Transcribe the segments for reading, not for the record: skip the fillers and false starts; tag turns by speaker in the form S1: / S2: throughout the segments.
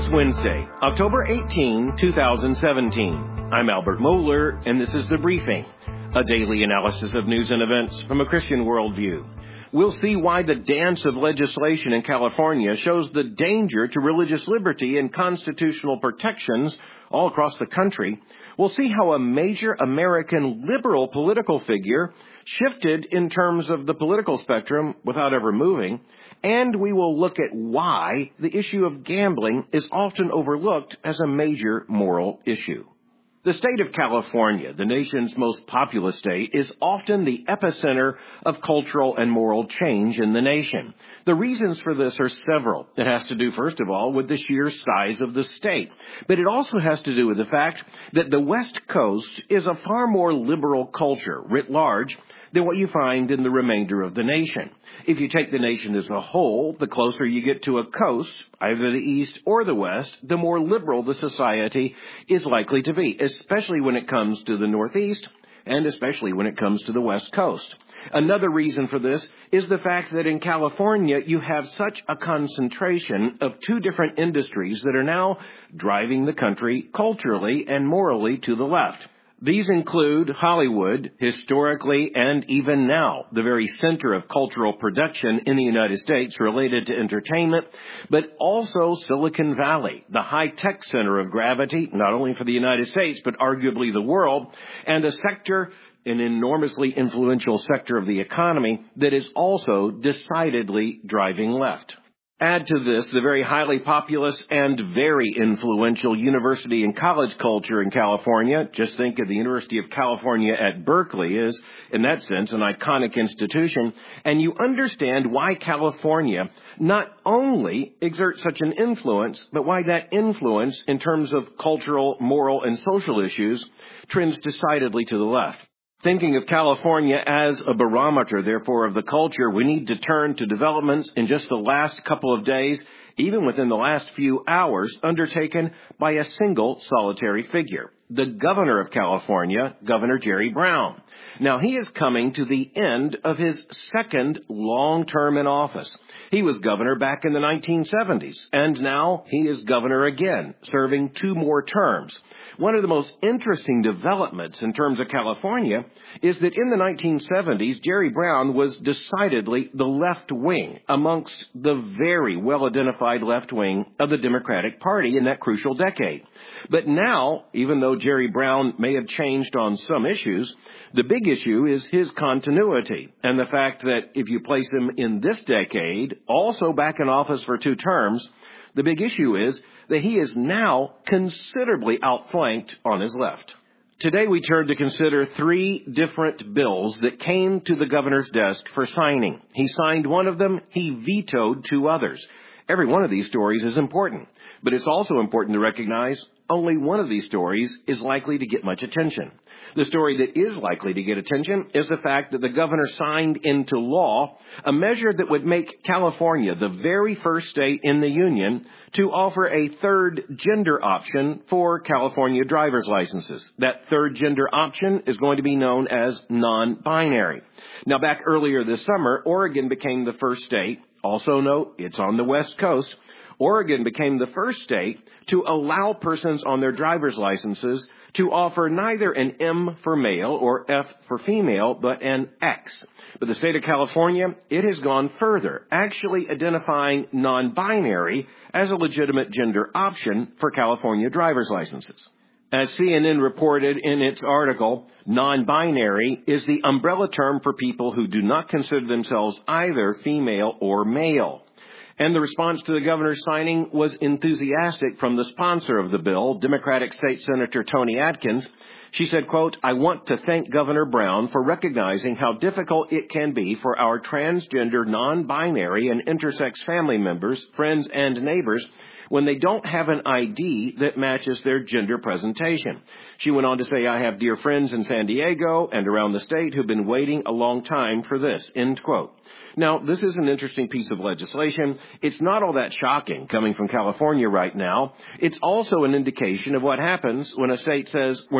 S1: It's Wednesday, October 18, 2017. I'm Albert Mohler, and this is The Briefing, a daily analysis of news and events from a Christian worldview. We'll see why the dance of legislation in California shows the danger to religious liberty and constitutional protections all across the country. We'll see how a major American liberal political figure shifted in terms of the political spectrum without ever moving. And we will look at why the issue of gambling is often overlooked as a major moral issue. The state of California, the nation's most populous state, is often the epicenter of cultural and moral change in the nation. The reasons for this are several. It has to do, first of all, with the sheer size of the state. But it also has to do with the fact that the West Coast is a far more liberal culture, writ large, than what you find in the remainder of the nation. If you take the nation as a whole, the closer you get to a coast, either the east or the west, the more liberal the society is likely to be, especially when it comes to the Northeast and especially when it comes to the West Coast. Another reason for this is the fact that in California you have such a concentration of two different industries that are now driving the country culturally and morally to the left. These include Hollywood, historically and even now, the very center of cultural production in the United States related to entertainment, but also Silicon Valley, the high-tech center of gravity, not only for the United States, but arguably the world, and a sector, an enormously influential sector of the economy that is also decidedly driving left. Add to this the very highly populous and very influential university and college culture in California. Just think of the University of California at Berkeley is, in that sense, an iconic institution. And you understand why California not only exerts such an influence, but why that influence in terms of cultural, moral, and social issues trends decidedly to the left. Thinking of California as a barometer, therefore, of the culture, we need to turn to developments in just the last couple of days, even within the last few hours, undertaken by a single solitary figure, the governor of California, Governor Jerry Brown. Now, he is coming to the end of his second long term in office. He was governor back in the 1970s, and now he is governor again, serving two more terms. One of the most interesting developments in terms of California is that in the 1970s, Jerry Brown was decidedly the left wing amongst the very well-identified left wing of the Democratic Party in that crucial decade. But now, even though Jerry Brown may have changed on some issues, the big issue is his continuity and the fact that if you place him in this decade, also back in office for two terms, the big issue is that he is now considerably outflanked on his left. Today we turn to consider three different bills that came to the governor's desk for signing. He signed one of them, he vetoed two others. Every one of these stories is important, but it's also important to recognize only one of these stories is likely to get much attention. The story that is likely to get attention is the fact that the governor signed into law a measure that would make California the very first state in the union to offer a third gender option for California driver's licenses. That third gender option is going to be known as non-binary. Now, back earlier this summer, Oregon became the first state. Also note, it's on the West Coast. Oregon became the first state to allow persons on their driver's licenses to offer neither an M for male or F for female, but an X. But the state of California, it has gone further, actually identifying non-binary as a legitimate gender option for California driver's licenses. As CNN reported in its article, non-binary is the umbrella term for people who do not consider themselves either female or male. And the response to the governor's signing was enthusiastic from the sponsor of the bill, Democratic State Senator Toni Atkins. She said, quote, "I want to thank Governor Brown for recognizing how difficult it can be for our transgender, non-binary, and intersex family members, friends, and neighbors when they don't have an ID that matches their gender presentation." She went on to say, "I have dear friends in San Diego and around the state who've been waiting a long time for this," end quote. Now, this is an interesting piece of legislation. It's not all that shocking coming from California right now. It's also an indication of what happens when a state says, we're not going to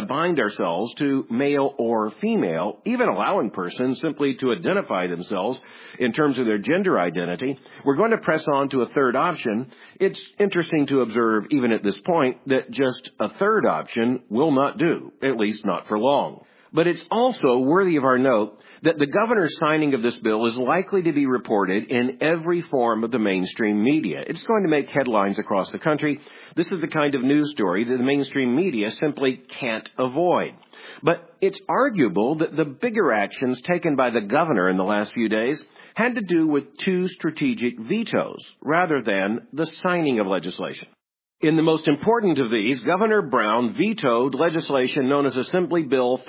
S1: bind ourselves to male or female, even allowing persons simply to identify themselves in terms of their gender identity. We're going to press on to a third option. It's interesting to observe, even at this point, that just a third option will not do, at least not for long. But it's also worthy of our note that the governor's signing of this bill is likely to be reported in every form of the mainstream media. It's going to make headlines across the country. This is the kind of news story that the mainstream media simply can't avoid. But it's arguable that the bigger actions taken by the governor in the last few days had to do with two strategic vetoes rather than the signing of legislation. In the most important of these, Governor Brown vetoed legislation known as Assembly Bill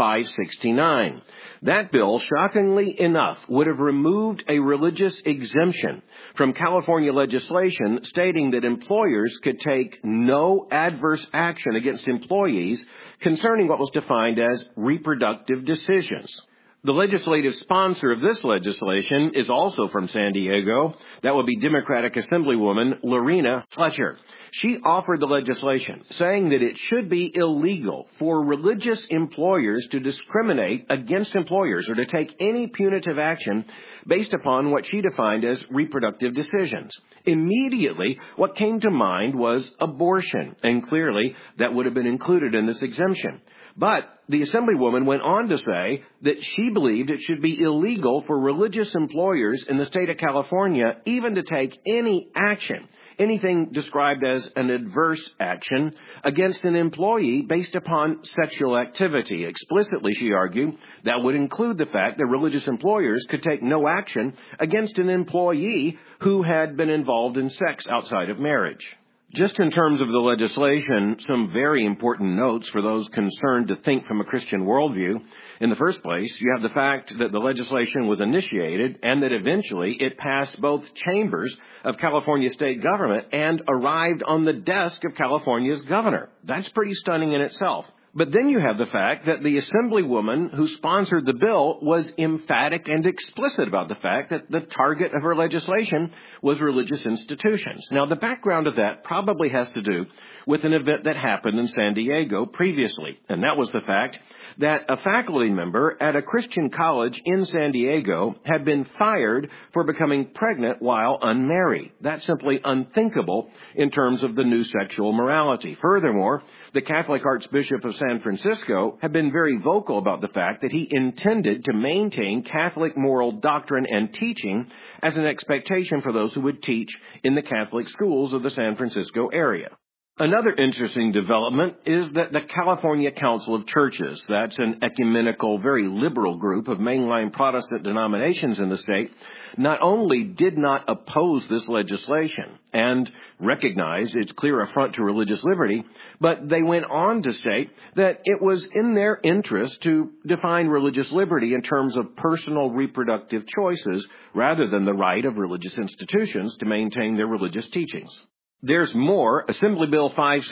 S1: 569. That bill, shockingly enough, would have removed a religious exemption from California legislation stating that employers could take no adverse action against employees concerning what was defined as reproductive decisions. The legislative sponsor of this legislation is also from San Diego. That would be Democratic Assemblywoman Lorena Fletcher. She offered the legislation, saying that it should be illegal for religious employers to discriminate against employers or to take any punitive action based upon what she defined as reproductive decisions. Immediately, what came to mind was abortion, and clearly that would have been included in this exemption. But the Assemblywoman went on to say that she believed it should be illegal for religious employers in the state of California even to take any action, anything described as an adverse action, against an employee based upon sexual activity. Explicitly, she argued, that would include the fact that religious employers could take no action against an employee who had been involved in sex outside of marriage. Just in terms of the legislation, some very important notes for those concerned to think from a Christian worldview. In the first place, you have the fact that the legislation was initiated and that eventually it passed both chambers of California state government and arrived on the desk of California's governor. That's pretty stunning in itself. But then you have the fact that the Assemblywoman who sponsored the bill was emphatic and explicit about the fact that the target of her legislation was religious institutions. Now, the background of that probably has to do with an event that happened in San Diego previously, and that was the fact that a faculty member at a Christian college in San Diego had been fired for becoming pregnant while unmarried. That's simply unthinkable in terms of the new sexual morality. Furthermore, the Catholic Archbishop of San Francisco had been very vocal about the fact that he intended to maintain Catholic moral doctrine and teaching as an expectation for those who would teach in the Catholic schools of the San Francisco area. Another interesting development is that the California Council of Churches, that's an ecumenical, very liberal group of mainline Protestant denominations in the state, not only did not oppose this legislation and recognize its clear affront to religious liberty, but they went on to state that it was in their interest to define religious liberty in terms of personal reproductive choices rather than the right of religious institutions to maintain their religious teachings. There's more. Assembly Bill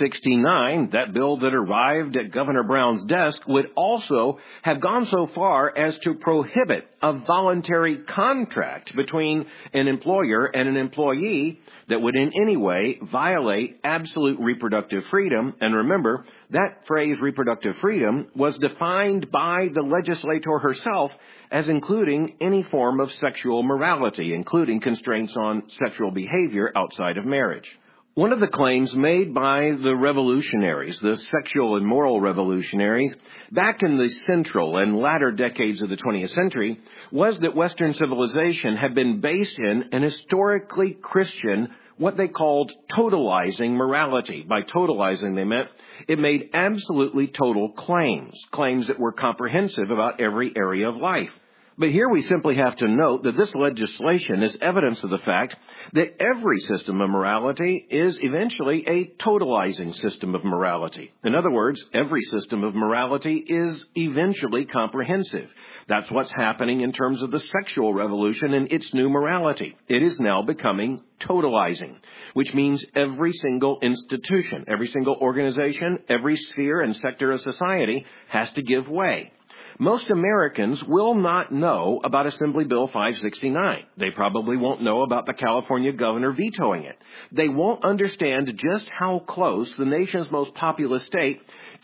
S1: 569, that bill that arrived at Governor Brown's desk, would also have gone so far as to prohibit a voluntary contract between an employer and an employee that would in any way violate absolute reproductive freedom. And remember, that phrase reproductive freedom was defined by the legislator herself as including any form of sexual morality, including constraints on sexual behavior outside of marriage. One of the claims made by the revolutionaries, the sexual and moral revolutionaries, back in the central and latter decades of the 20th century, was that Western civilization had been based in an historically Christian, what they called totalizing morality. By totalizing, they meant it made absolutely total claims that were comprehensive about every area of life. But here we simply have to note that this legislation is evidence of the fact that every system of morality is eventually a totalizing system of morality. In other words, every system of morality is eventually comprehensive. That's what's happening in terms of the sexual revolution and its new morality. It is now becoming totalizing, which means every single institution, every single organization, every sphere and sector of society has to give way. Most Americans will not know about Assembly Bill 569. They probably won't know about the California governor vetoing it. They won't understand just how close the nation's most populous state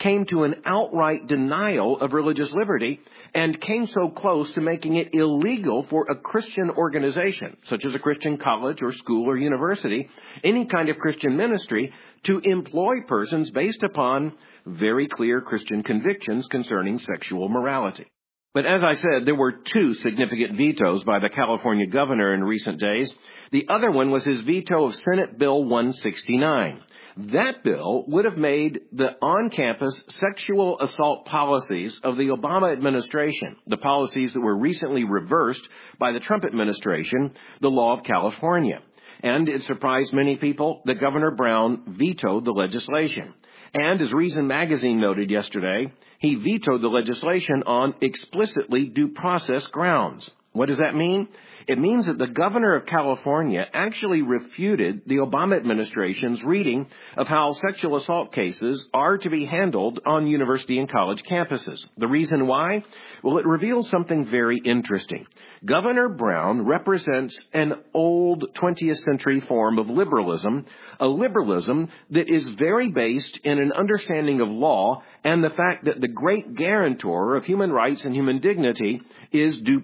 S1: came to an outright denial of religious liberty and came so close to making it illegal for a Christian organization, such as a Christian college or school or university, any kind of Christian ministry, to employ persons based upon very clear Christian convictions concerning sexual morality. But as I said, there were two significant vetoes by the California governor in recent days. The other one was his veto of Senate Bill 169. That bill would have made the on-campus sexual assault policies of the Obama administration, the policies that were recently reversed by the Trump administration, the law of California. And it surprised many people that Governor Brown vetoed the legislation. And as Reason Magazine noted yesterday, he vetoed the legislation on explicitly due process grounds. What does that mean? It means that the governor of California actually refuted the Obama administration's reading of how sexual assault cases are to be handled on university and college campuses. The reason why? Well, it reveals something very interesting. Governor Brown represents an old 20th century form of liberalism, a liberalism that is very based in an understanding of law and the fact that the great guarantor of human rights and human dignity is due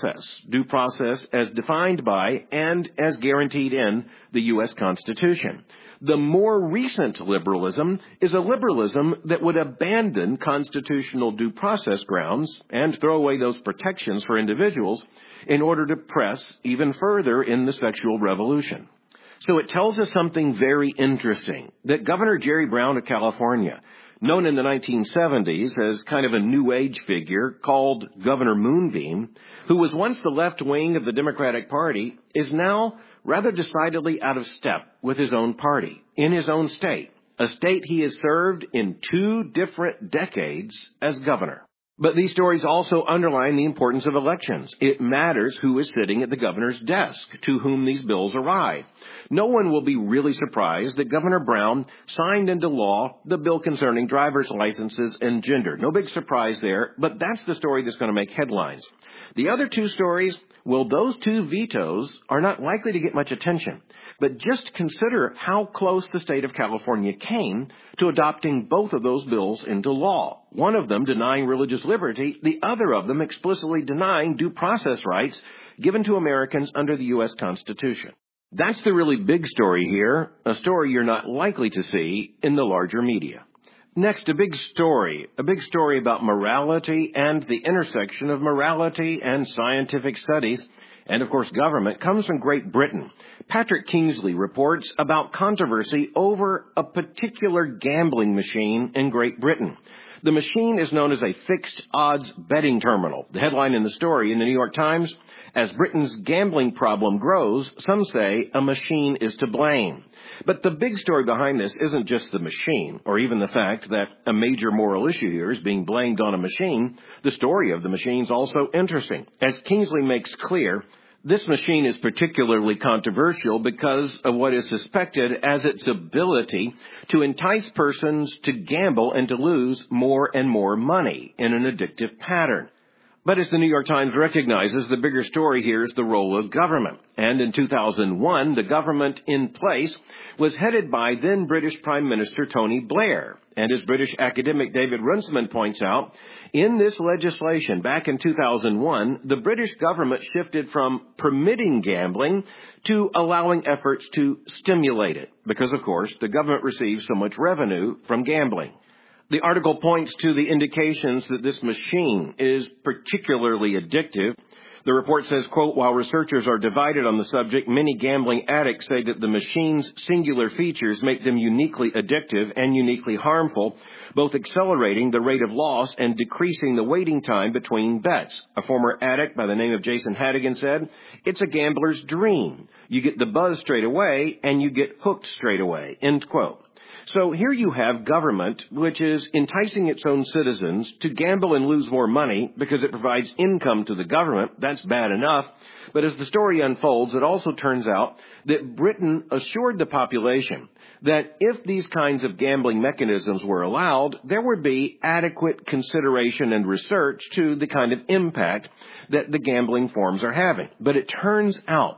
S1: process as defined by and as guaranteed in the U.S. Constitution. The more recent liberalism is a liberalism that would abandon constitutional due process grounds and throw away those protections for individuals in order to press even further in the sexual revolution. So it tells us something very interesting, that Governor Jerry Brown of California, known in the 1970s as kind of a New Age figure called Governor Moonbeam, who was once the left wing of the Democratic Party, is now rather decidedly out of step with his own party, in his own state, a state he has served in 2 different decades as governor. But these stories also underline the importance of elections. It matters who is sitting at the governor's desk, to whom these bills arrive. No one will be really surprised that Governor Brown signed into law the bill concerning driver's licenses and gender. No big surprise there, but that's the story that's going to make headlines. The other 2 stories, well, those 2 vetoes are not likely to get much attention. But just consider how close the state of California came to adopting both of those bills into law. One of them denying religious liberty, the other of them explicitly denying due process rights given to Americans under the U.S. Constitution. That's the really big story here, a story you're not likely to see in the larger media. Next, a big story about morality and the intersection of morality and scientific studies, and of course government, comes from Great Britain. Patrick Kingsley reports about controversy over a particular gambling machine in Great Britain. The machine is known as a fixed odds betting terminal. The headline in the story in the New York Times, as Britain's gambling problem grows, some say a machine is to blame. But the big story behind this isn't just the machine, or even the fact that a major moral issue here is being blamed on a machine. The story of the machine is also interesting. As Kingsley makes clear, this machine is particularly controversial because of what is suspected as its ability to entice persons to gamble and to lose more and more money in an addictive pattern. But as the New York Times recognizes, the bigger story here is the role of government. And in 2001, the government in place was headed by then British Prime Minister Tony Blair. And as British academic David Runciman points out, in this legislation back in 2001, the British government shifted from permitting gambling to allowing efforts to stimulate it. Because, of course, the government receives so much revenue from gambling. The article points to the indications that this machine is particularly addictive. The report says, quote, while researchers are divided on the subject, many gambling addicts say that the machine's singular features make them uniquely addictive and uniquely harmful, both accelerating the rate of loss and decreasing the waiting time between bets. A former addict by the name of Jason Hadigan said, it's a gambler's dream. You get the buzz straight away and you get hooked straight away, end quote. So here you have government, which is enticing its own citizens to gamble and lose more money because it provides income to the government. That's bad enough. But as the story unfolds, it also turns out that Britain assured the population that if these kinds of gambling mechanisms were allowed, there would be adequate consideration and research to the kind of impact that the gambling forms are having. But it turns out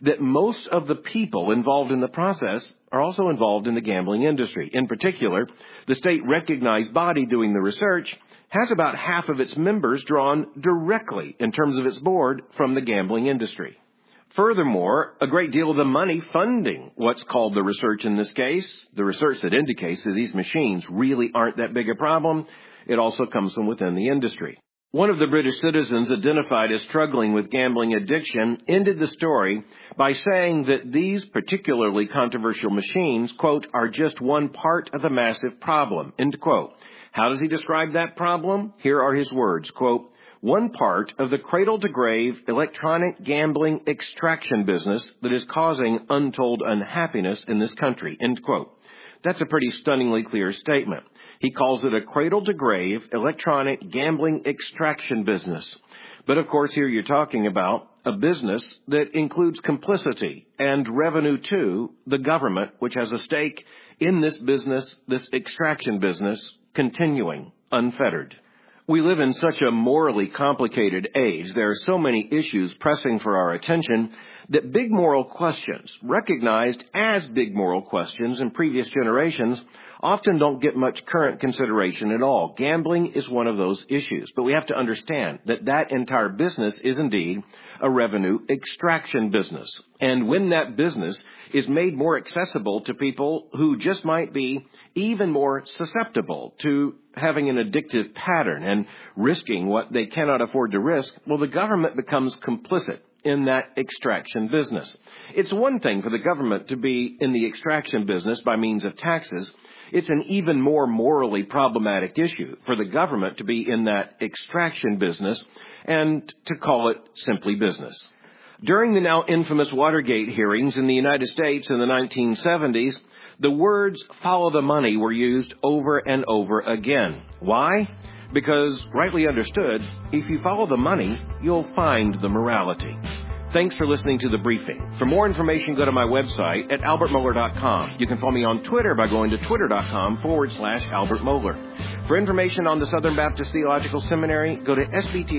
S1: that most of the people involved in the process are also involved in the gambling industry. In particular, the state-recognized body doing the research has about half of its members drawn directly in terms of its board from the gambling industry. Furthermore, a great deal of the money funding what's called the research in this case, the research that indicates that these machines really aren't that big a problem, it also comes from within the industry. One of the British citizens identified as struggling with gambling addiction ended the story by saying that these particularly controversial machines, quote, are just one part of the massive problem, end quote. How does he describe that problem? Here are his words, quote, one part of the cradle-to-grave electronic gambling extraction business that is causing untold unhappiness in this country, end quote. That's a pretty stunningly clear statement. He calls it a cradle-to-grave electronic gambling extraction business. But of course, here you're talking about a business that includes complicity and revenue to the government, which has a stake in this business, this extraction business, continuing unfettered. We live in such a morally complicated age. There are so many issues pressing for our attention that big moral questions, recognized as big moral questions in previous generations, often don't get much current consideration at all. Gambling is one of those issues, but we have to understand that that entire business is indeed a revenue extraction business. And when that business is made more accessible to people who just might be even more susceptible to having an addictive pattern and risking what they cannot afford to risk, well, the government becomes complicit in that extraction business. It's one thing for the government to be in the extraction business by means of taxes. It's an even more morally problematic issue for the government to be in that extraction business and to call it simply business. During the now infamous Watergate hearings in the United States in the 1970s, the words "follow the money" were used over and over again. Why? Because, rightly understood, if you follow the money, you'll find the morality. Thanks for listening to The Briefing. For more information, go to my website at albertmohler.com. You can follow me on Twitter by going to twitter.com/Albert Mohler. For information on the Southern Baptist Theological Seminary, go to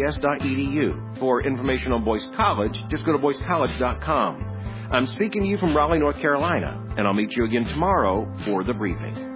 S1: sbts.edu. For information on Boyce College, just go to boycecollege.com. I'm speaking to you from Raleigh, North Carolina, and I'll meet you again tomorrow for The Briefing.